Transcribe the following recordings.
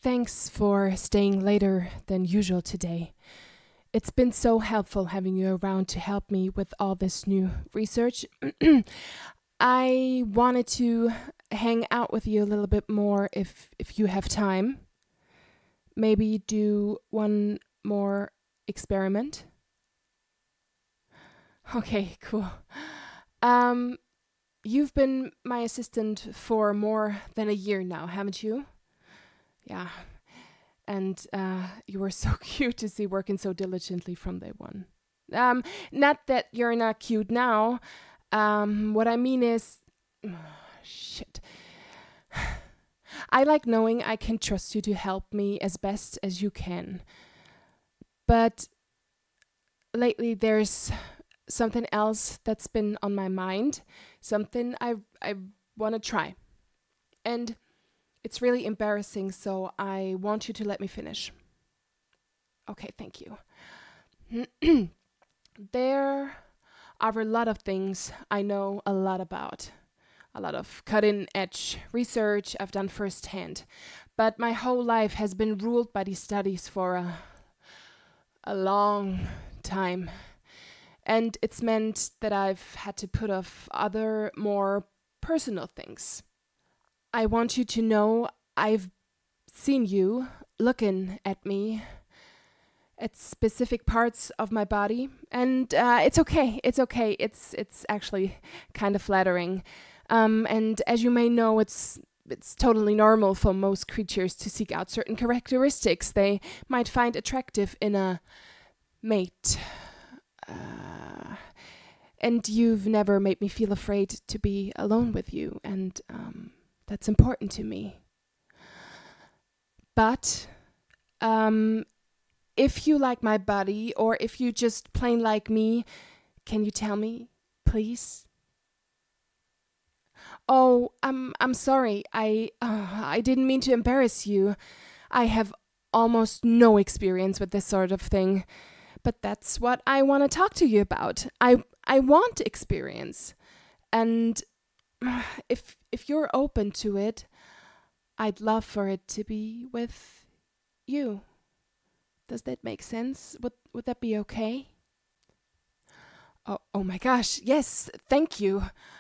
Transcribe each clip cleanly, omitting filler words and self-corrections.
Thanks for staying later than usual today. It's been so helpful having you around to help me with all this new research. I wanted to hang out with you a little bit more if you have time. Maybe do one more experiment. Okay, cool. Um, you've been my assistant for more than a year now, haven't you? Yeah. And you were so cute to see working so diligently from day one. Not that you're not cute now. What I mean is, shit. I like knowing I can trust you to help me as best as you can. But lately there's something else that's been on my mind, something I want to try. And it's really embarrassing, so I want you to let me finish. Okay, thank you. There are a lot of things I know a lot about. A lot of cutting edge research I've done firsthand. But my whole life has been ruled by these studies for a long time. And it's meant that I've had to put off other, more personal things. I want you to know I've seen you looking at me at specific parts of my body, and it's okay. It's okay. It's actually kind of flattering. And as you may know, it's totally normal for most creatures to seek out certain characteristics they might find attractive in a mate. And you've never made me feel afraid to be alone with you, and that's important to me. But if you like my body, or if you just plain like me, can you tell me, please? Oh, I'm sorry. I didn't mean to embarrass you. I have almost no experience with this sort of thing, but that's what I want to talk to you about. I want experience, and if you're open to it, I'd love for it to be with you. Does that make sense? Would that be okay? Oh my gosh, yes, thank you.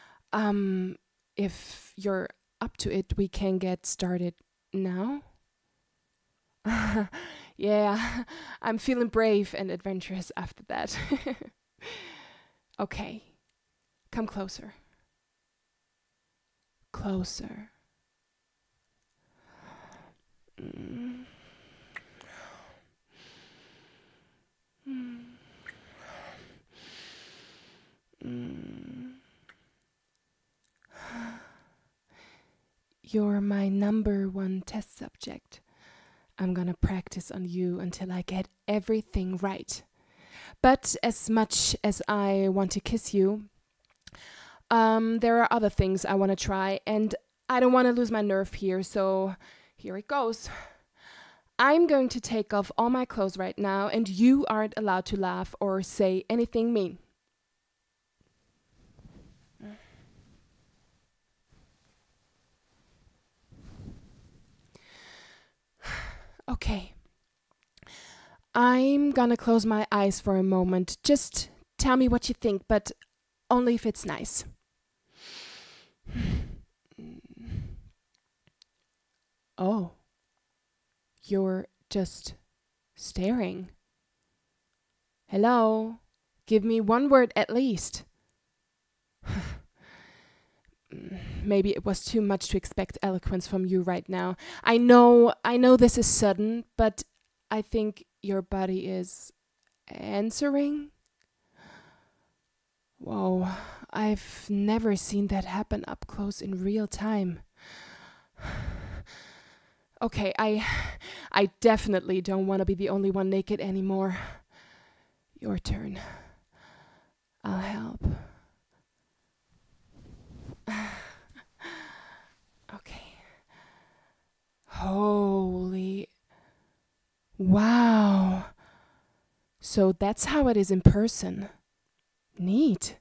If you're up to it, we can get started now. Yeah, I'm feeling brave and adventurous after that. Okay, come closer. Closer. Mm. Mm. Mm. You're my number one test subject. I'm gonna practice on you until I get everything right. But as much as I want to kiss you, there are other things I want to try, and I don't want to lose my nerve here, so here it goes. I'm going to take off all my clothes right now, and you aren't allowed to laugh or say anything mean. Okay. I'm gonna close my eyes for a moment. Just tell me what you think, but only if it's nice. Oh, you're just staring. Hello? Give me one word at least. Maybe it was too much to expect eloquence from you right now. I know this is sudden, but I think your body is answering. Whoa, I've never seen that happen up close in real time. Okay, I definitely don't want to be the only one naked anymore. Your turn. I'll help. Okay. Holy. Wow. So that's how it is in person. Neat.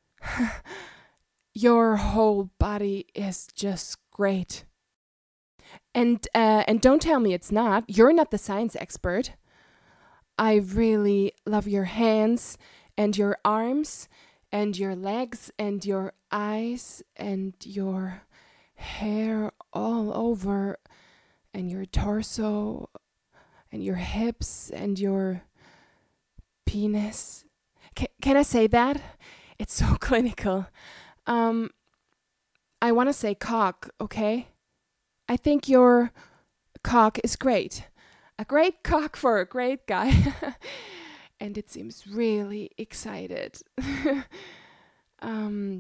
Your whole body is just great. And don't tell me it's not. You're not the science expert. I really love your hands and your arms and your legs and your eyes and your hair all over and your torso and your hips and your penis. Can I say that? It's so clinical. Um, I want to say cock, okay? I think your cock is great. A great cock for a great guy. And it seems really excited. um,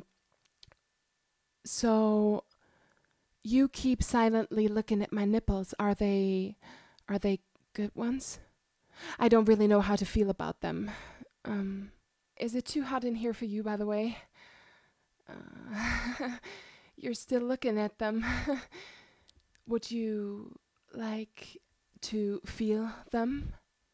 so you keep silently looking at my nipples. Are they good ones? I don't really know how to feel about them. Um, is it too hot in here for you, by the way? You're still looking at them. Would you like to feel them?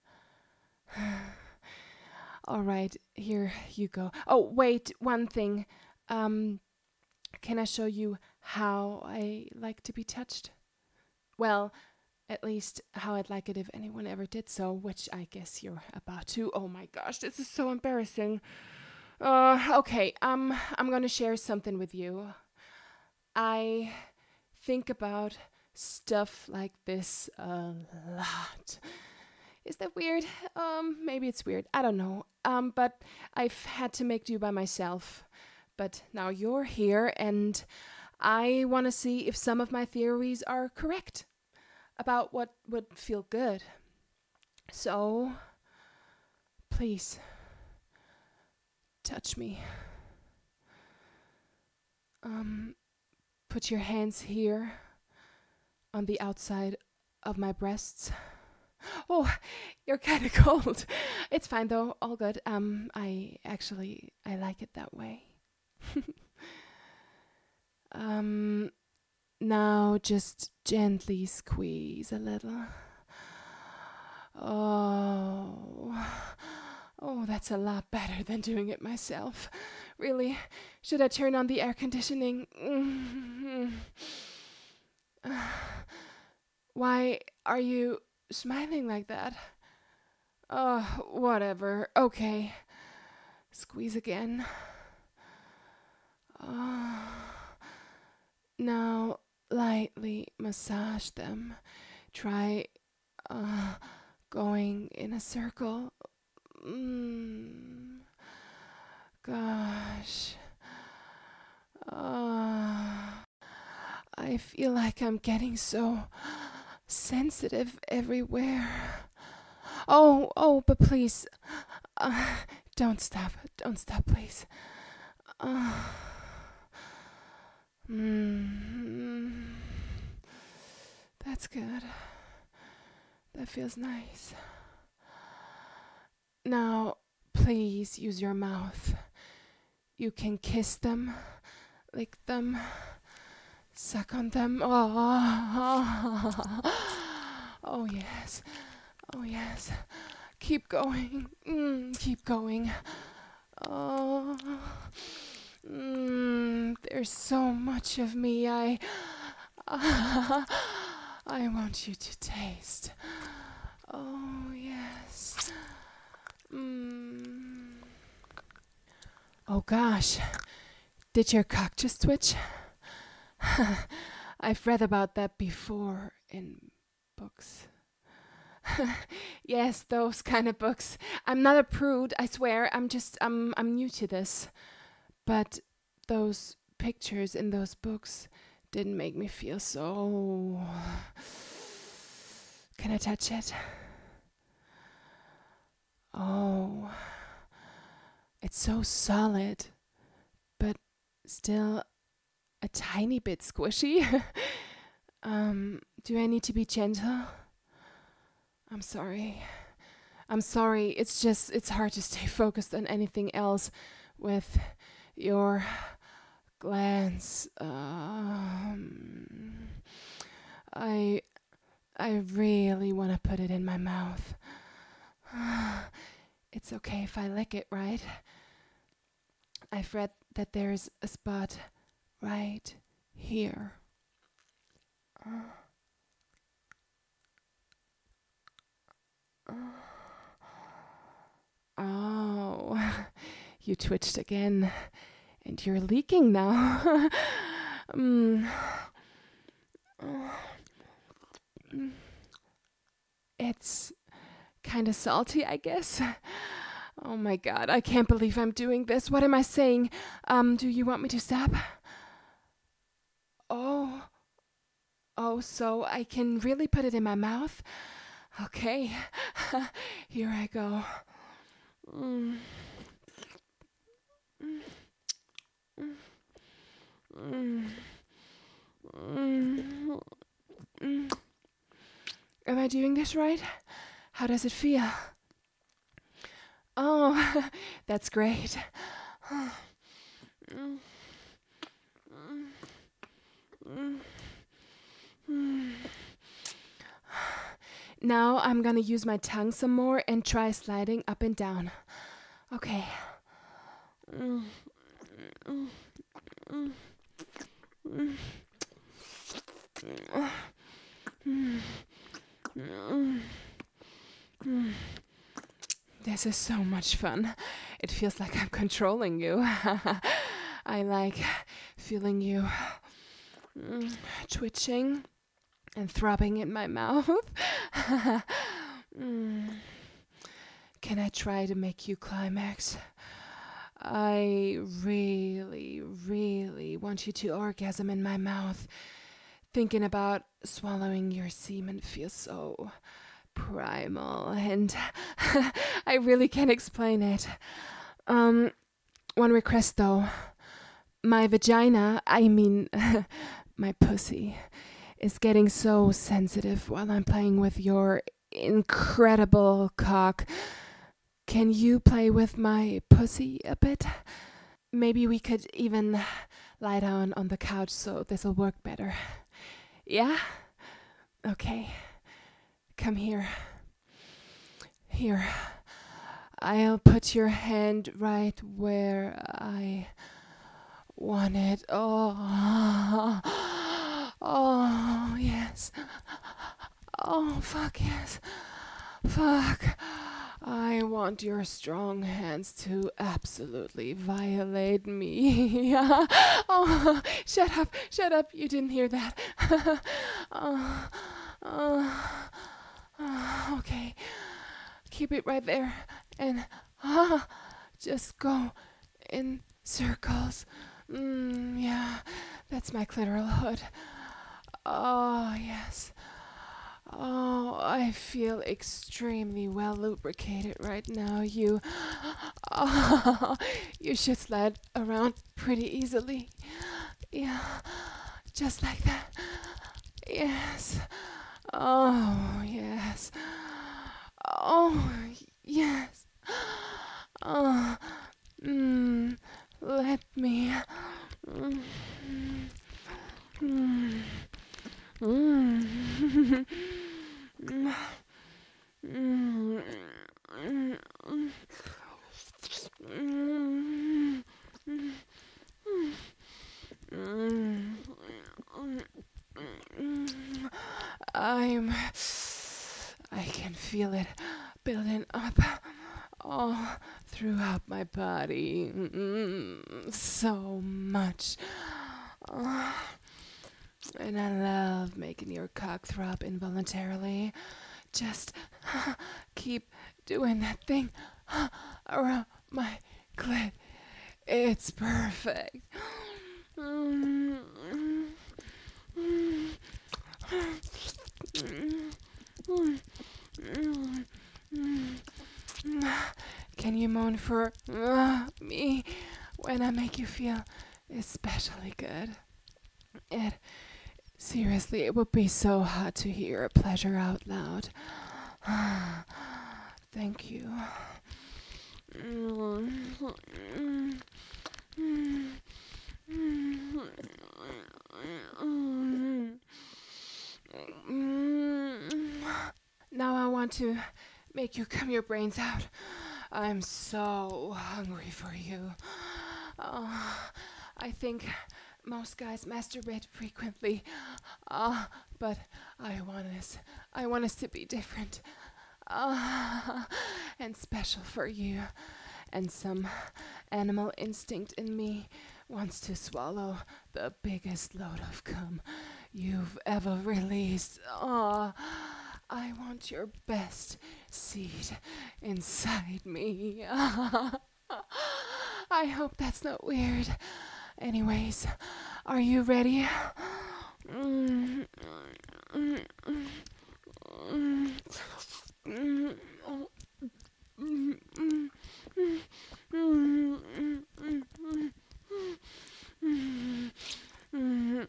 All right, here you go. Oh, wait, one thing. Um, can I show you how I like to be touched? Well, at least how I'd like it if anyone ever did so, which I guess you're about to. Oh my gosh, this is so embarrassing. Okay, I'm gonna share something with you. I think about stuff like this a lot. Is that weird? Maybe it's weird. I don't know. But I've had to make do by myself. But now you're here, and I want to see if some of my theories are correct about what would feel good. So, please, touch me. Um, put your hands here on the outside of my breasts. Oh, you're kind of cold. It's fine though, all good. I like it that way. um, Now just gently squeeze a little. Oh, oh, that's a lot better than doing it myself. Really, should I turn on the air conditioning? Why are you smiling like that? Oh, whatever. Okay. Squeeze again. Oh. Now, lightly massage them. Try uh, going in a circle. Mm. Gosh. I feel like I'm getting so sensitive everywhere. Oh, but please, uh, don't stop. Don't stop, please. Uh, mm, that's good. That feels nice. Now, please use your mouth. You can kiss them, lick them, suck on them. Oh yes. Oh, yes. Keep going. Keep going. Oh, there's so much of me. I want you to taste. Oh, yes. Oh, gosh. Did your cock just twitch? I've read about that before in books. Yes, those kind of books. I'm not a prude, I swear. I'm new to this. But those pictures in those books didn't make me feel so. Can I touch it? Oh, it's so solid, but still a tiny bit squishy. Do I need to be gentle? I'm sorry. I'm sorry. It's hard to stay focused on anything else with your glance. I I really want to put it in my mouth. It's okay if I lick it, right? I've read that there's a spot right here. You twitched again, and you're leaking now. mm. It's kind of salty, I guess. Oh my god, I can't believe I'm doing this. What am I saying? Do you want me to stop? Oh, so I can really put it in my mouth? Okay, here I go. Mm. Mm. Mm. Mm. Am I doing this right? How does it feel? Oh, that's great. Mm. Mm. Mm. Now I'm gonna use my tongue some more and try sliding up and down. Okay. Mm. Mm. Mm. Mm. Mm. Mm. Mm. This is so much fun. It feels like I'm controlling you. I like feeling you twitching and throbbing in my mouth. mm. Can I try to make you climax? I really, really want you to orgasm in my mouth. Thinking about swallowing your semen feels so primal, and I really can't explain it. One request though. My vagina, I mean, my pussy, is getting so sensitive while I'm playing with your incredible cock. Can you play with my pussy a bit? Maybe we could even lie down on the couch so this'll work better. Yeah? Okay. Come here. Here. I'll put your hand right where I want it. Oh. Oh, yes. Oh, fuck yes. Fuck. I want your strong hands to absolutely violate me. Oh, shut up. You didn't hear that. uh, okay. Keep it right there. And just go in circles. Yeah, that's my clitoral hood. Oh, yes. Oh, I feel extremely well lubricated right now. Oh, you should slide around pretty easily. Yeah, just like that. Yes. Oh, yes. Oh, yes. Oh, let me. Mm, mm, mm. Mm, mm, mm, mm, mm, mm. I can feel it building up all throughout my body. So much. Oh, and I love making your cock throb involuntarily. Just keep doing that thing around my clit. It's perfect. Can you moan for me when I make you feel especially good? It seriously, it would be so hot to hear pleasure out loud. Thank you. Now I want to make you come your brains out. I'm so hungry for you. I think most guys masturbate frequently, but I want us to be different, and special for you. and some animal instinct in me wants to swallow the biggest load of cum you've ever released. Oh, I want your best seed inside me. I hope that's not weird. Anyways, are you ready? Mm, mm, mm, mm, mm, mm, mm, mm, mm,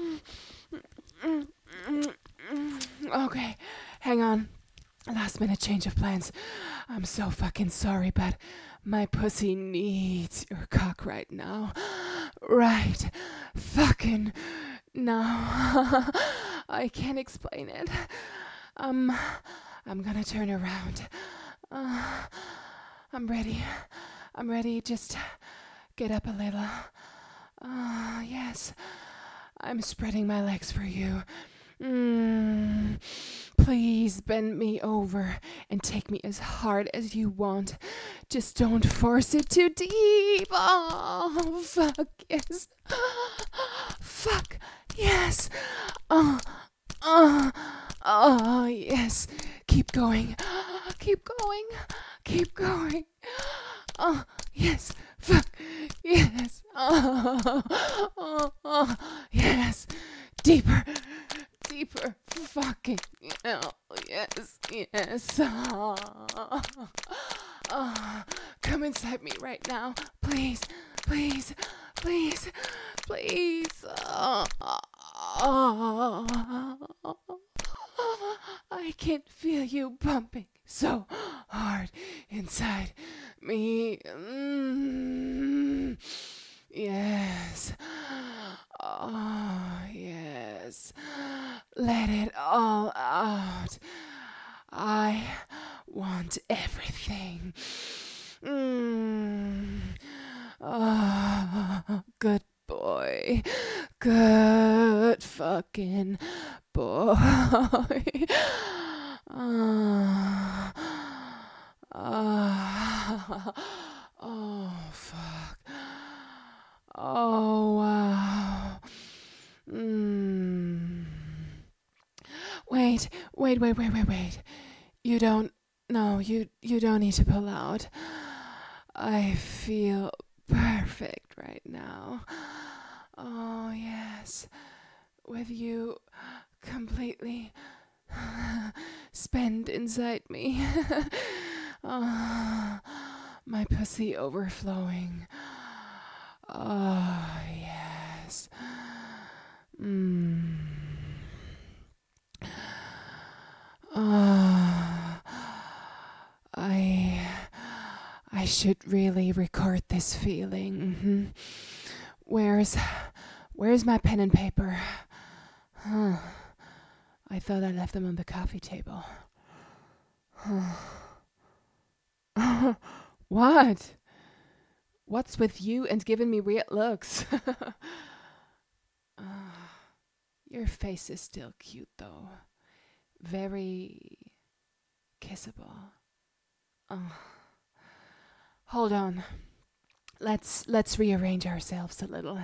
mm. Okay, hang on. Last minute change of plans. I'm so fucking sorry, but my pussy needs your cock right now. Right fucking now. I can't explain it. Um, I'm gonna turn around. Uh, I'm ready. I'm ready. Just get up a little. Yes. I'm spreading my legs for you. Please bend me over and take me as hard as you want. Just don't force it too deep. Oh, fuck, yes. Fuck, yes. Oh, oh, oh, yes. Keep going. Keep going. Keep going. Oh, yes. Fuck, yes. Oh, yes. Deeper. Deeper. Fucking. Oh, yes. Yes. Oh, come inside me right now. Please. Please. Please. Please. I can feel you pumping so hard inside me. Yes. Oh, yes. Let it all out. I want everything. Oh, good boy. Good fucking boy. Oh, oh, fuck. Oh, wow. Wait. You don't. No, you don't need to pull out. I feel perfect right now. Oh, yes. With you completely spent inside me. Oh, my pussy overflowing. Oh, yes. Oh, I I should really record this feeling. Where's my pen and paper? Huh. I thought I left them on the coffee table. What? What's with you and giving me weird looks? Your face is still cute though. Very kissable. Oh. Hold on. Let's rearrange ourselves a little.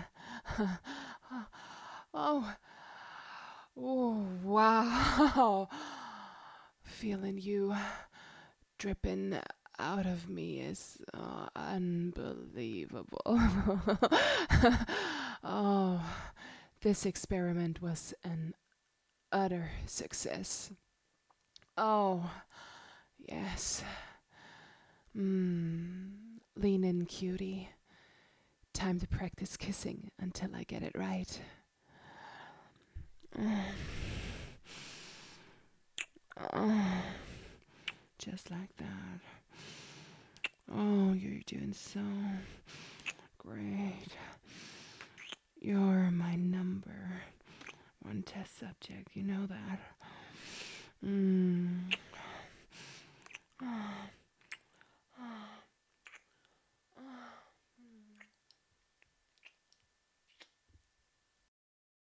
Oh. Oh, wow. Feeling you dripping out of me is unbelievable. Oh, this experiment was an utter success. Oh, yes. Lean in, cutie. Time to practice kissing until I get it right. Just like that. Oh, you're doing so great. You're my number one test subject. You know that.